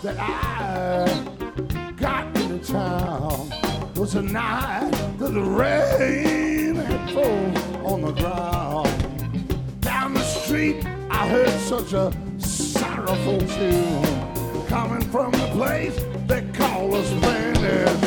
that I got into town was a night that the rain had fallen on the ground. Down the street I heard such a sorrowful tune coming from the place they call us Spanish